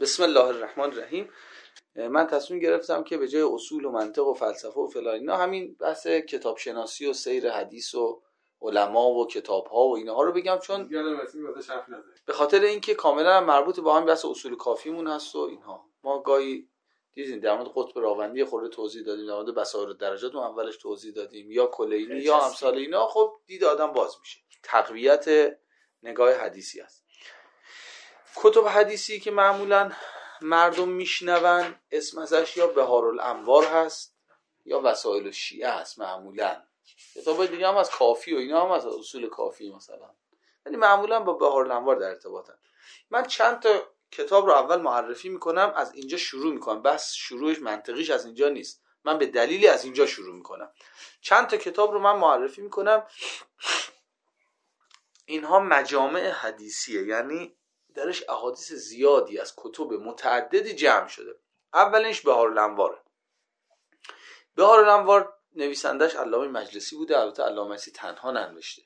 بسم الله الرحمن الرحیم. من تصمیم گرفتم که به جای اصول و منطق و فلسفه و فلان اینا همین بحث کتاب شناسی و سیر حدیث و علما و کتاب ها و اینها رو بگم، چون به خاطر اینکه کاملا مربوط با هم بحث اصول کافیمون هست و اینها. ما گاهی دیدین در مورد قطب راوندی خورده توضیح دادیم، در مورد بصائر الدرجات اولش توضیح دادیم، یا کلینی یا امثال اینا. خب دید آدم باز میشه. تقویت نگاه حدیثی است. کتب حدیثی که معمولا مردم میشنون اسم ازش یا بهارالانوار هست یا وسائل الشیعه هست معمولا. کتابای دیگه هم از کافی و اینا هم از اصول کافی مثلا، یعنی معمولا با بهارالانوار در ارتباطن. من چند تا کتاب رو اول معرفی میکنم، از اینجا شروع میکنم. بس شروعش منطقیش از اینجا نیست، من به دلیلی از اینجا شروع میکنم. چند تا کتاب رو من معرفی میکنم. اینها مجامع حدیثیه، یعنی درش احادیث زیادی از کتب متعددی جمع شده. اولش بهارالانواره. بهارالانوار نویسندش علامه مجلسی بوده. البته علامه مجلسی تنها ننوشته،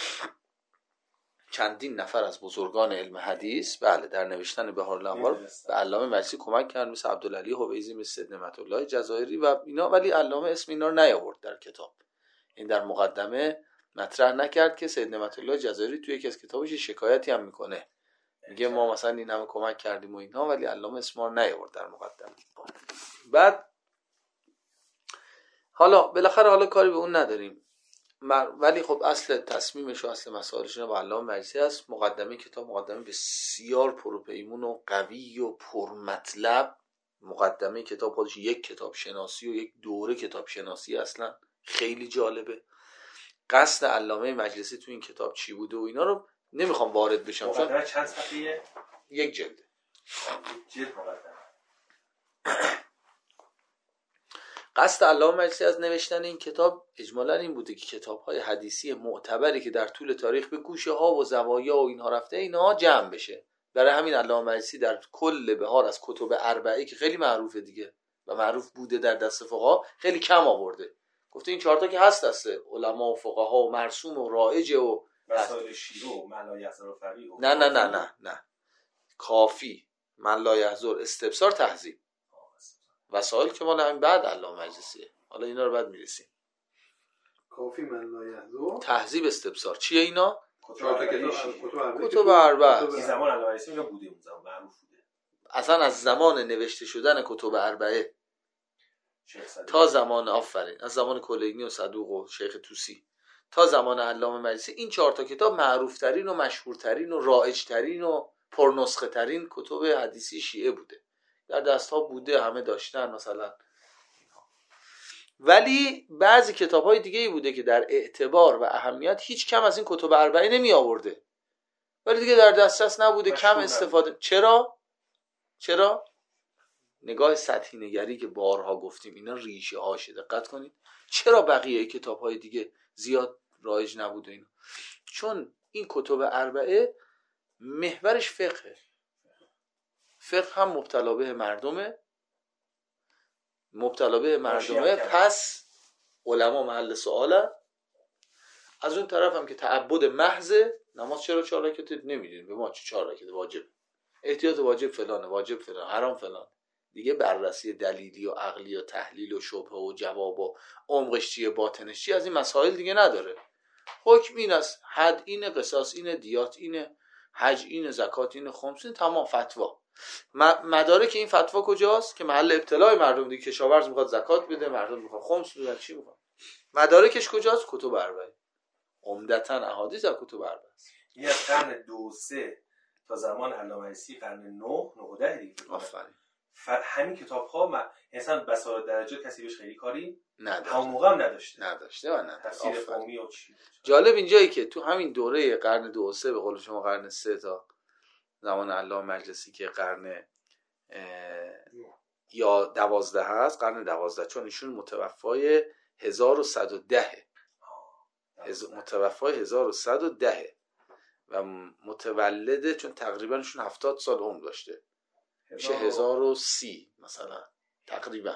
چندین نفر از بزرگان علم حدیث بله در نوشتن بهارالانوار به علامه مجلسی کمک کردن، مثل عبدالعلی حویزی، مثل سید نعمت الله جزایری و اینا، ولی علامه اسم اینا رو نیاورد در کتاب. این در مقدمه مطرح نکرد که سید نعمت الله جزایری توی یکی از کتابش شکایتی هم میکنه، میگه ما مثلا این همه کمک کردیم و اینها، ولی علامه اسم رو نیاورد در مقدمه. بعد حالا بالاخره حالا کاری به اون نداریم، ولی خب اصل تصمیمش و اصل مسائلش با علامه مجلسی است. مقدمه کتاب مقدمه بسیار پروپیمون و قوی و پرمطلب. مقدمه کتاب خودش یک کتاب شناسی و یک دوره کتاب شناسی، اصلا خیلی جالبه. قصد علامه مجلسی تو این کتاب چی بوده و اینا رو نمیخوام وارد بشم. مقدمه چند صفحه‌ایه؟ یک جلد. قصد علامه مجلسی از نوشتن این کتاب اجمالاً این بوده که کتاب‌های حدیثی معتبری که در طول تاریخ به گوشه ها و زوایا و اینها رفته اینها جمع بشه. برای همین علامه مجلسی در کل بهار از کتب اربعه که خیلی معروفه دیگه و معروف بوده در دست فقها خیلی کم آورده. گفته این 4 تا که هست دست علما و فقها و مرسوم و رایج و وسائل شیعه و من لا یحضر و فقیه. نه کافی، من لا یحضر، استبصار، تهذیب. وسائل که مال همین بعد علامه مجلسیه. حالا اینا رو بعد میرسیم. کافی، من لا یحضر، تهذیب، استبصار. چیه اینا؟ کتب اربعه. این زمان علامه مجلسی اینا بوده، اون زمان معروف بوده. اصلا از زمان نوشته شدن کتب اربعه تا زمان از زمان کلینی و صدوق و شیخ طوسی تا زمان علامه مجلسی این 4 تا کتاب معروف ترین و مشهور ترین و رایج ترین و پرنسخه ترین کتب حدیثی شیعه بوده. در دست ها بوده، همه داشتن مثلا. ولی بعضی کتاب های دیگه ای بوده که در اعتبار و اهمیت هیچ کم از این کتب اربعه نمی آورده، ولی دیگه در دسترس نبوده، کم استفاده. چرا؟ نگاه سطحی نگری که بارها گفتیم اینا ریشه هاشه. دقت کنید چرا بقیه کتاب های دیگه زیاد رایج نبوده اینا؟ چون این کتب اربعه محورش فقهه. فقه هم مبتلا به مردمه، پس علما محل سوالن. از اون طرف هم که تعبد محض، نماز چرا 4 رکعت نمیدین؟ به ما چه 4 رکعت واجب، احتیاط واجب فلانه، واجب فلان، حرام فلان. دیگه بررسی دلیلی و عقلی و تحلیل و شبهه و جواب و عمقش چیه باطنش چیه از این مسائل دیگه نداره. حکم این است، حد اینه، قصاص اینه، دیات اینه، حج اینه، زکات اینه، خمس اینه، تمام. فتوا مدارک این فتوا کجاست که محل ابتلای مردم دیگه؟ کشاورز میخواد زکات بده، مردم میخواد خمس بدن، چی میخواد؟ مدارکش کجاست؟ کتب اربعه. عمدتاً احادیث از کتب اربعه است. این از قرن 2-3 تا زمان علامه مجلسی قرن 9 دیگه. آفرین. همین کتاب‌ها مثلا بصائر الدرجات کسی بهش خیلی کاری نداشته. همون موقع هم نداشته و نه. تفسیر قومی و چی. جالب اینجایی که تو همین دوره قرن 2 و 3 به قول شما قرن 3 تا زمان علامه مجلسی که قرن یا 12 هست، قرن 12، چون ایشون متوفای 1110 متوفای 1110 و متولده، چون تقریبا ایشون 70 سال عمر داشته، میشه 1030 مثلا، تقریبا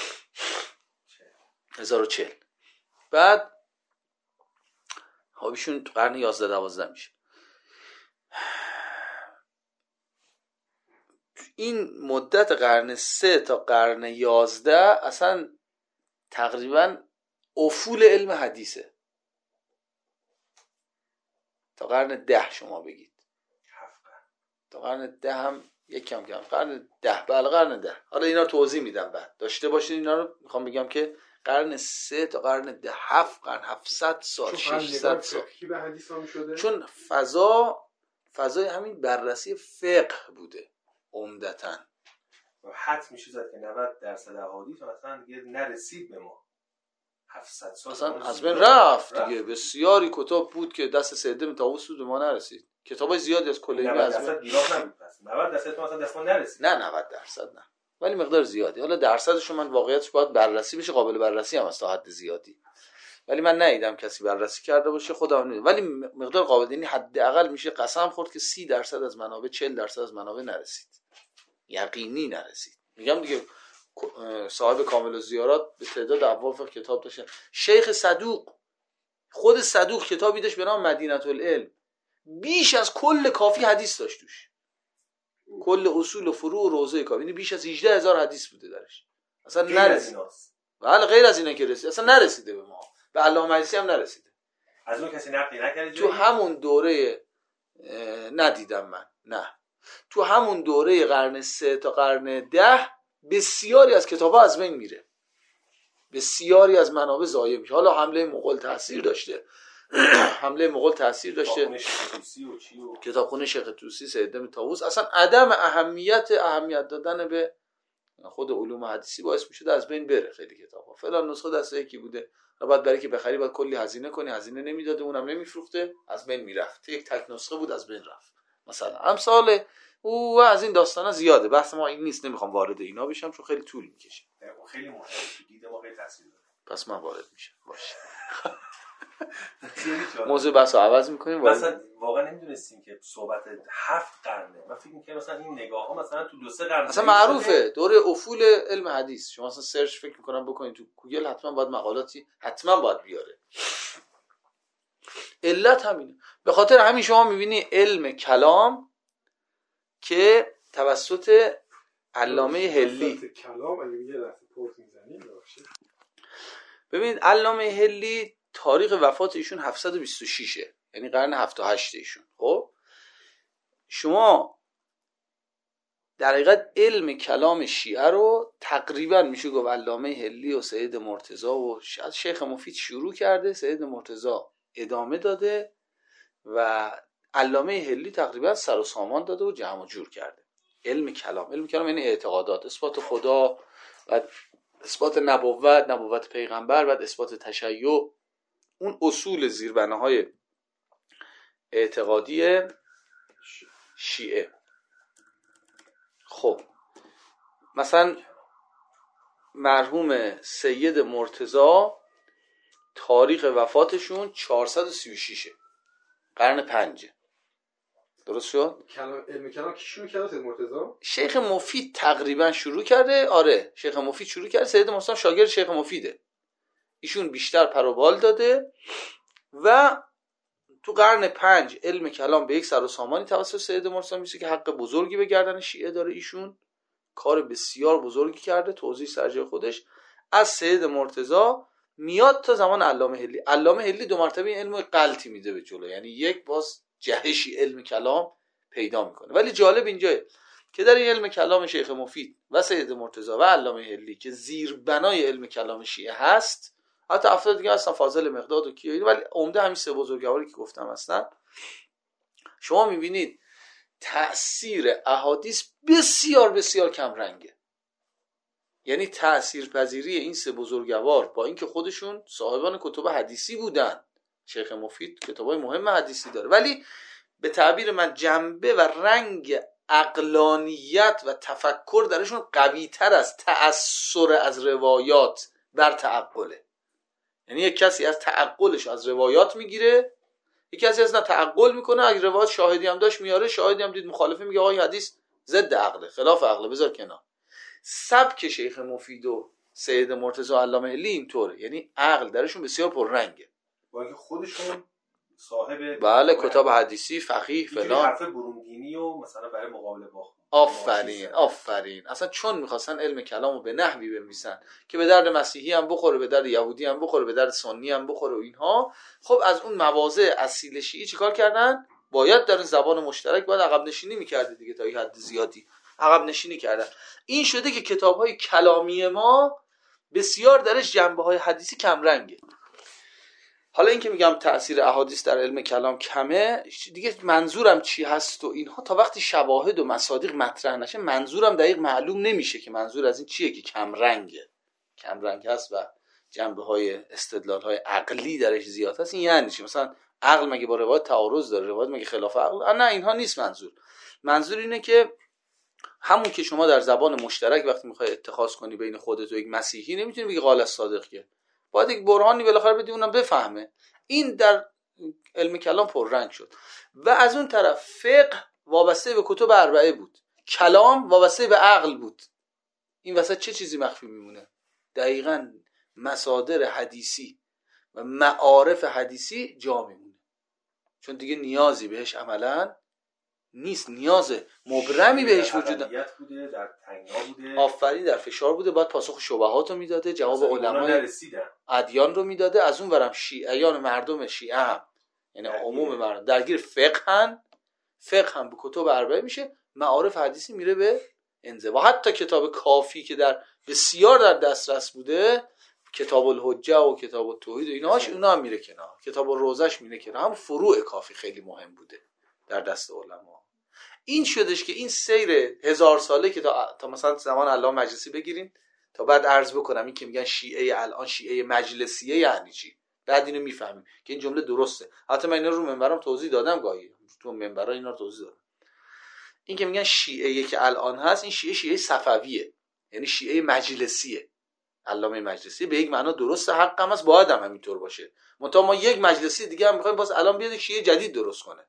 1040. بعد ایشون قرن 11 12 میشه. این مدت قرن 3 تا قرن 11 اصلا تقریبا افول علم حدیثه. تا قرن 10 شما بگید، تا قرن 10 هم یک کم قرن 10 بله قرن 10. حالا اینا رو توضیح میدم بعد، داشته باشین اینا رو. میخوام بگم که قرن 3 تا قرن 10 قرن 700 سال 600 سال به حدیث هم شده. چون فضای همین بررسی فقه بوده عمدتاً. حد میشه زد که 90% احادیث مثلا دیگه نرسید به ما. 700 سال مثلا از بین رفت دیگه. بسیاری کتاب بود که دست سید ابن طاووس بود ما نرسید. کتابای زیادی از کلیمی از 90% گیراه نبود. پس 90% مثلا دست ما نرسید. نه 90% نه، ولی مقدار زیادی. حالا درصدش من واقعیتش باید بررسی بشه، قابل بررسی هم است تا حد زیادی، ولی من ندیدم کسی بررسی کرده باشه. خودم نمیدونم، ولی مقدار قابل، یعنی حداقل میشه قسم خورد که 30% از منابع 40% از منابع نرسید، یقینی نرسید. میگم دیگه صاحب کامل الزیارات به تعداد ابواب فقه کتاب داشته. شیخ صدوق، خود صدوق کتابی داشت به نام مدینه العلم، بیش از کل کافی حدیث داشت توش، کل اصول و فروع و روضه کافی، یعنی بیش از 18000 حدیث بوده درش. اصلا نرسید. بله غیر از اینا که رسید اصلا نرسیده به ما. به علامه مجلسی هم نرسیده. از اون کسی نقلی نکردی تو همون دوره ندیدم من، نه تو همون دوره قرن 3 تا قرن 10 بسیاری از کتاب‌ها از بین میره، بسیاری از منابع ضایع میشه. حالا حمله مغول تاثیر داشته حمله مغول تاثیر داشته، کتابخونه شیخ طوسی، سید ابن طاووس. اصلا عدم اهمیت دادن به خود علوم حدیثی باعث میشه از بین بره خیلی کتاب‌ها. فلان نسخه دست یکی بوده، بعد برای که بخری باید کلی هزینه کنی، هزینه نمیداده، اونم نمیفروخته، از بین میرفت. یک تک نسخه بود از بین رفت. مثلا امثال او از این داستانا زیاده. بحث ما این نیست، نمیخوام وارد اینا بشم چون خیلی طول میکشه. خیلی مهمه، دید ما خیلی تاثیر داره. پس من وارد میشم. باشه. موضوع بحثو عوض میکنیم. مثلا واقعا نمیدونستیم که صحبت 7 قرنه. من فکر می‌کردم مثلا این نگاه‌ها مثلا تو 2-3 قرن مثلا معروفه دوره افول علم حدیث. شما مثلا سرچ فکر میکنم بکنید تو گوگل، حتما باید مقالاتی حتما باید بیاره. علت همینه. به خاطر همین شما میبینی علم کلام که توسط علامه هلی، کلام اگه یه لحظه پورت میزنید باشه. ببینید علامه هلی تاریخ وفات ایشون 726 یعنی قرن 7-8 ایشون. خب شما در حقیقت علم کلام شیعه رو تقریبا میشه گفت علامه هلی و سید مرتضی و شیخ مفید شروع کرده، سید مرتضی ادامه داده و علامه هلی تقریبا سر و سامان داده و جمع و جور کرده. علم کلام یعنی اعتقادات، اثبات خدا و اثبات نبوت پیغمبر و اثبات تشیع، اون اصول زیربناهای اعتقادی شیعه. خب مثلا مرحوم سید مرتضی تاریخ وفاتشون 436 قرن 5. درست شد؟ علم کلام کی شروع کرده؟ سید مرتضی. شیخ مفید تقریبا شروع کرده. آره شیخ مفید شروع کرده. سید مرتضی شاگرد شیخ مفیده. ایشون بیشتر پر و بال داده و تو قرن 5 علم کلام به یک سر و سامانی توسط سید مرتضی میشه که حق بزرگی به گردن شیعه داره. ایشون کار بسیار بزرگی کرده، توضیح سرجای خودش. از سید مرتضی میاد تا زمان علامه هلی. علامه هلی 2 مرتبه این علم غلطی میده به جلو، یعنی یک باز جهشی علم کلام پیدا میکنه. ولی جالب اینجاه که در این علم کلام شیخ مفید و سید مرتضی و علامه هلی که زیربنای علم کلام شیعه هست، حتی افراد دیگه هستن فاضل مقداد و کیایی، ولی عمده همین 3 بزرگواری که گفتم هستن. شما میبینید تأثیر احادیث بسیار بسیار کم رنگه. یعنی تأثیرپذیری این 3 بزرگوار با اینکه خودشون صاحبان کتب حدیثی بودن، شیخ مفید کتابای مهم حدیثی داره، ولی به تعبیر من جنبه و رنگ عقلانیت و تفکر درشون قوی تر از تأثیر از روایات بر تعقله. یعنی یک کسی از تعقلش از روایات میگیره، یک کسی از نه تعقل میکنه، اگه روایات شاهدی هم داشت میاره، شاهدی هم دید مخالفه، میگه آقا این حدیث ضد عقله، خلاف عقله، بذار کنار. سبک شیخ مفید و سید مرتضی و علامه هلی اینطوره، یعنی عقل درشون بسیار پررنگه. با اینکه خودشون صاحب بله کتاب حدیثی، فقیه فلان، حرف بروندینی و مثلا برای مقابله با آفرین. اصلا چون میخواستن علم کلامو به نحوی بنویسن که به درد مسیحی هم بخوره، به درد یهودی هم بخوره، به درد سنی هم بخوره و اینها. خب از اون مواضع اصیل شیعی چیکار کردن؟ باید در زبان مشترک باید عقب نشینی میکرده دیگه، تا یه حد زیادی عقب نشینی کردن. این شده که کتاب‌های کلامی ما بسیار درش جنبه‌های حدیثی کم رنگه. حالا این که میگم تأثیر احادیث در علم کلام کمه، دیگه منظورم چی هست و اینها تا وقتی شواهد و مصادیق مطرح نشه منظورم دقیق معلوم نمیشه که منظور از این چیه که کم رنگ هست و جنبه‌های استدلال‌های عقلی درش زیاد هست. این یعنی چی؟ مثلا عقل مگه با روایت تعارض داره؟ روایت مگه خلاف عقل؟ نه، اینها نیست منظور اینه که همون که شما در زبان مشترک وقتی میخوای اتخاذ کنی بین خودت و یک مسیحی نمیتونی بگی قال الصادق، که باید یک برهانی بالاخره بدی اونم بفهمه. این در علم کلام پررنگ شد. و از اون طرف فقه وابسته به کتب اربعه بود، کلام وابسته به عقل بود. این وسط چه چیزی مخفی میمونه؟ دقیقاً مصادر حدیثی و معارف حدیثی جا میمونه، چون دیگه نیازی بهش عملاً نیست، نیاز مبرمی بهش وجود بوده، در تنگنا بوده، آفرین، در فشار بوده، باید پاسخ شبهات رو میداده، جواب علمای ادیان رو میداده. از اون ورم شیعیان مردم شیعه هم، یعنی عموم مردم درگیر فقه هم به کتب اربعه میشه، معارف حدیثی میره به انزوا. حتی کتاب کافی که در بسیار در دسترس بوده، کتاب الحجه و کتاب التوحید و اینهاش، اونا هم میره کنار، کتاب الروضه‌اش میره کنار. هم فروع کافی خیلی مهم بوده در دست علما. این شدش که این سیر 1000 ساله که تا مثلا زمان علامه مجلسی بگیریم تا بعد عرض بکنم، این که میگن شیعه الان شیعه مجلسیه یعنی چی، بعد اینو میفهمیم که این جمله درسته. حتی من اینا رو منبرم توضیح دادم، گاهی تو منبرها اینا رو توضیح دادم. این که میگن شیعه که الان هست، این شیعه صفویه، یعنی شیعه مجلسیه. علامه مجلسی به یک معنا درسته، حق هم هست، باید هم همینطور باشه. منتها ما یک مجلسی دیگه هم میخوایم باز الان بیاد شیعه جدید درست کنه.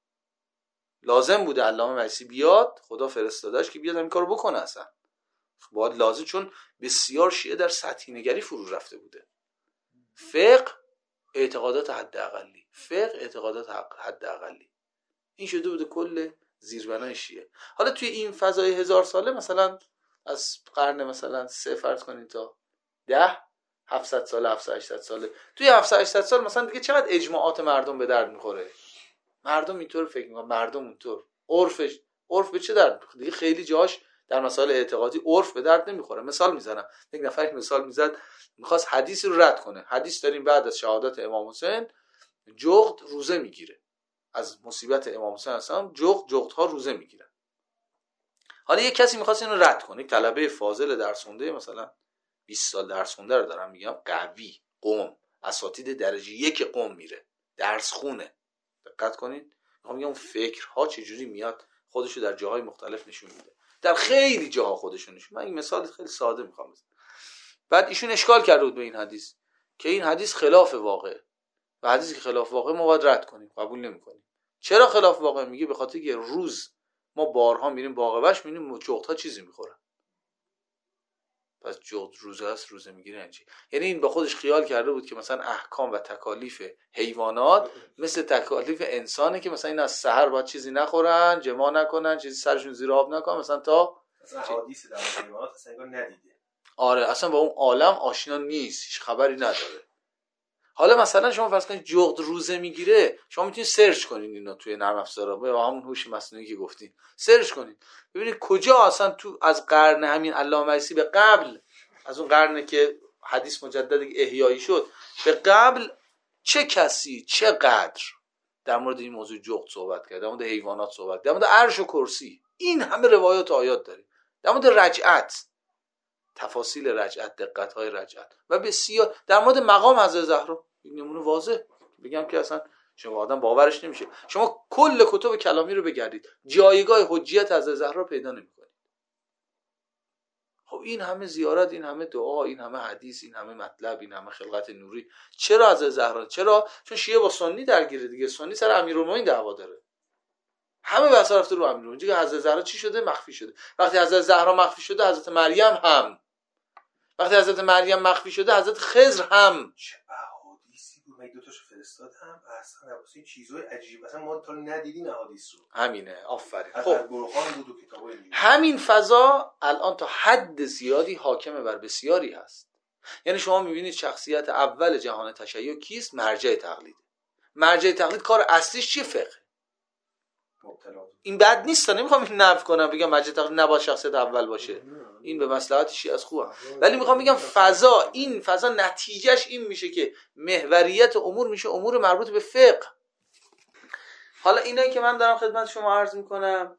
لازم بوده علامه مجلسی بیاد، خدا فرستادش که بیاد این کارو بکنه. اصلا باید لازم، چون بسیار شیعه در سطحی نگری فرو رفته بوده. فقه اعتقادات حد اقلی، این شده بوده کل زیربنای شیعه. حالا توی این فضای 1000 ساله، مثلا از قرن مثلا 3 فرض کنین تا 10 700 ساله 700 800 ساله، توی 700 800 سال مثلا دیگه چقدر اجماعات مردم به درد میخوره؟ مردم اینطور فکر میکنن، مردم اونطور، عرف به چه درد میخوره؟ دیگه خیلی جاش در مسائل اعتقادی عرف به درد نمیخوره. مثال میزنم، یک نفر مثال میزد، میخواست حدیثی رو رد کنه. حدیث داریم بعد از شهادت امام حسین جغد روزه میگیره، از مصیبت امام حسین اصلا جغدها روزه میگیرن. حالا یک کسی میخواست اینو رد کنه، یک طلبه فاضل درس خونده، مثلا 20 سال درس خونده رو دارم میگم، قوی، قم، اساتید درجه 1 قم میره درس خونه. دقت کنید، میخوام بگم فکرها چجوری میاد، خودشو در جاهای مختلف نشون میده، در خیلی جاها خودشو نشون. من این مثال خیلی ساده میخوام بزنم. بعد ایشون اشکال کرده بود به این حدیث که این حدیث خلاف واقعه و حدیثی که خلاف واقعه ما باید رد کنیم، قبول نمیکنیم. چرا خلاف واقعه؟ میگه به خاطر که روز ما بارها میریم باغ وحش میبینیم جغدها چیزی میخورن، پس جغد روزه است، روزه میگیره. یعنی این با خودش خیال کرده بود که مثلا احکام و تکالیف حیوانات مثل تکالیف انسانه، که مثلا این از سحر باید چیزی نخورن، جماع نکنن، چیزی سرشون زیر آب نکنن، مثلا تا حدیث در حیوانات اصلا ندیده. آره، اصلا با اون عالم آشنا نیست، هیچ خبری نداره. حالا مثلا شما فرض کنید جغد روزه میگیره، شما میتونید سرچ کنید اینو توی نرم افزارا با همون هوش مصنوعی که گفتین، سرچ کنید ببینید کجا اصلا تو از قرن همین علامه مجلسی به قبل از اون قرنی که حدیث مجدد احیایی شد به قبل چه کسی چقدر در مورد این موضوع جغد صحبت کرد، در مورد حیوانات صحبت کرد، در مورد عرش و کرسی. این همه روایات و آیات داریم. در مورد رجعت، تفاصیل رجعت، دقت‌های رجعت و بسیار در مورد مقام حضرت زهرا. این نمونه واضح بگم که اصلا شما آدم باورش نمیشه. شما کل کتب کلامی رو بگردید، جایگاه حجیت حضرت زهرا پیدا نمی‌کنید. خب این همه زیارت، این همه دعا، این همه حدیث، این همه مطلب، این همه خلقت نوری، چرا حضرت زهرا؟ چرا؟ چون شیعه با سنی درگیره دیگه. سنی سر امیرالمومنین دعوا داره، همه بحث رفته رو امیرالمومنین. دیگه حضرت زهرا چی شده؟ مخفی شده. وقتی حضرت زهرا مخفی شده، حضرت مریم هم. وقتی حضرت مریم مخفی شده، حضرت خضر هم. چه احادیثی بود من دو تاشو فرستادم اصلا واسه این چیزای عجیب مثلا ما تا ندیدیم احادیث رو. همینه، آفرین. خب برهان بود و کتابای دیگه. همین فضا الان تا حد زیادی حاکم بر بسیاری هست. یعنی شما میبینید شخصیت اول جهان تشیع کیست؟ مرجع تقلید. مرجع تقلید کار اصلیش چیه؟ فقه. این بد نیست، نمیخوام این نفی کنم بگم مرجع تقلید نباید شخصیت اول باشه، این به مصلحت شیعه از خوبه، ولی میخوام بگم فضا، این فضا نتیجهش این میشه که محوریت امور میشه امور مربوط به فقه. حالا اینایی که من دارم خدمت شما عرض میکنم،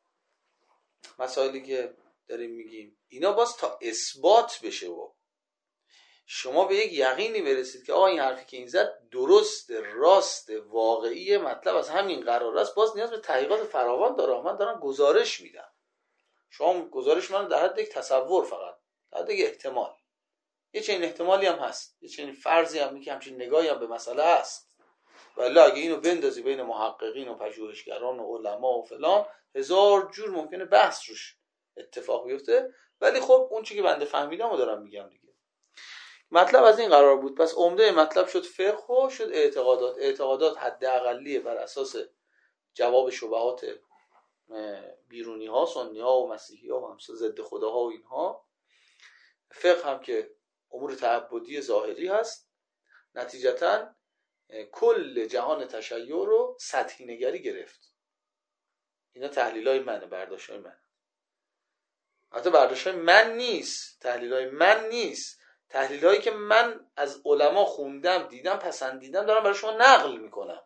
مسائلی که داریم میگیم، اینا باز تا اثبات بشه و شما به یک یقینی برسید که آقا این حرفی که این زد درست، راست، واقعی، مطلب از همین قرار است، باز نیاز به تحقیقات فراوان داره. من دارم گزارش میدم، شما گزارش من در حد یک تصور، فقط در حد یک احتمال، یه چنین احتمالی هم هست، یه چنین فرضی هم که همچین نگاهی هم به مسئله هست. ولی اگه اینو بندازی بین محققین و پژوهشگران و علما و فلان، هزار جور ممکنه بحث روش اتفاق بیفته. ولی خب اون چیزی که بنده فهمیدم رو دارم میگم دیگه. مطلب از این قرار بود، پس عمده مطلب شد فقه و شد اعتقادات. اعتقادات حداقلیه بر اساس جواب شبهات بیرونی ها، سنی ها و مسیحی ها و همسا ضد خداها و اینها. فقه هم که امور تعبدی ظاهری هست. نتیجتاً کل جهان تشیع رو سطحی نگری گرفت. اینا تحلیلای منه، برداشتای منه. حتی برداشتای من نیست، تحلیلای من نیست، تحلیلایی که من از علما خوندم، دیدم، پسندیدم، دارم برای شما نقل میکنم.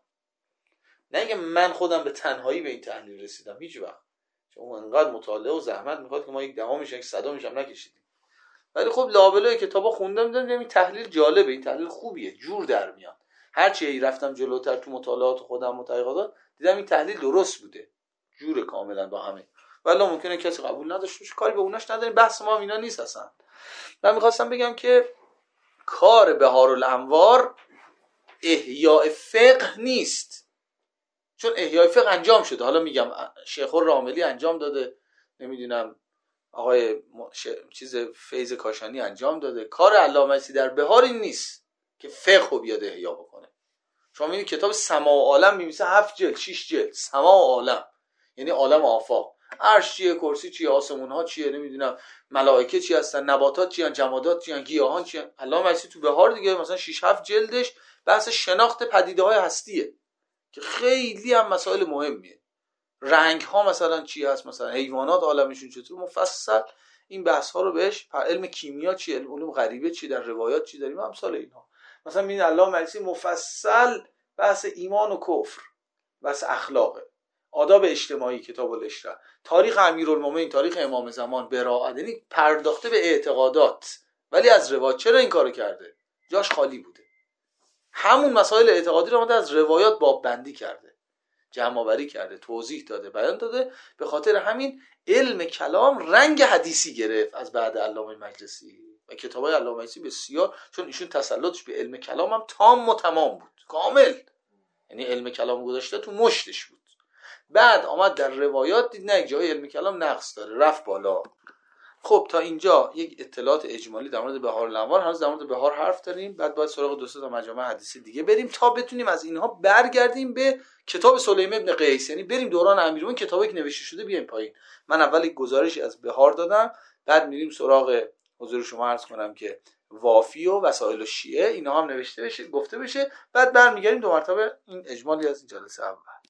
نه اینکه من خودم به تنهایی به این تحلیل رسیدم، هیچ وقت. چون انقدر مطالعه و زحمت میخواد که ما یک دهمش یک صدامش هم نکشیدیم. ولی خب لابلای کتابا خوندم، دیدم این تحلیل جالبه، این تحلیل خوبیه، جور در میاد. هرچی رفتم جلوتر تو مطالعات خودم و تحقیقات، دیدم این تحلیل درست بوده، جور کاملا با همه. ولی ممکنه کسی قبول نداشته باشه، کاری به اوناش نداریم، بحث ما اینا نیست اصلا. من میخواستم بگم که کار بهارالانوار احیاء فقه نیست، چون احیاء فقه انجام شده. حالا میگم شیخ الراملی انجام داده، نمیدونم آقای فیض کاشانی انجام داده. کار علامه عیسی در بهار این نیست که فقه رو بیاد احیا بکنه. شما میبینید کتاب سماع و عالم میمیسه 7 جلد 6 جلد، سماع و عالم یعنی عالم آفاق، عرش چیه، کرسی چیه، آسمون ها چیه، نمیدونم ملائکه چی هستن، نباتات چی هستن، جمادات چی هستن، گیاهان چی هستن. علامه عیسی تو بهار دیگه مثلا 6 7 جلدش بحث شناخت پدیده های هستیه که خیلی هم مسائل مهمیه. رنگ ها مثلا چی هست، مثلا حیوانات عالمشون چطور، مفصل این بحث ها رو بهش. علم کیمیا چی، علم غریبه چی، در روایات چی داریم، امثال اینها. مثلا ببین علامه عیسی مفصل بحث ایمان و کفر، بحث اخلاقه، آداب اجتماعی، کتاب الاشراع، تاریخ امیرالمومنین، تاریخ امام زمان، براءت، یعنی پرداخته به اعتقادات. ولی از روایات چرا این کارو کرده؟ جاش خالی بوده. همون مسائل اعتقادی رو اومده از روایات باب بندی کرده، جمع آوری کرده، توضیح داده، بیان داده. به خاطر همین علم کلام رنگ حدیثی گرفت از بعد علامه مجلسی و کتابای علامه مجلسی بسیار، چون ایشون تسلطش به علم کلام هم تام و تمام بود، کامل. یعنی علم کلام گذاشته تو مشتش بود. بعد آمد در روایات دید نه، جای علم کلام نقص داره، رفت بالا. خب تا اینجا یک اطلاعات اجمالی در مورد بهارالانوار. هنوز در مورد بهار حرف داریم، بعد باید سراغ دو سه تا مجامع حدیثی دیگه بریم تا بتونیم از اینها برگردیم به کتاب سلیم ابن قیس، یعنی بریم دوران امیرالمومنین، کتابی که نوشته شده بیایم پایین. من اول یک گزارشی از بهار دادم، بعد میریم سراغ حضور شما عرض کنم که وافی و وسائل الشیعه، اینا هم نوشته بشه، گفته بشه، بعد برمیگردیم دو مرتبه این اجمالی از این جلسه اول.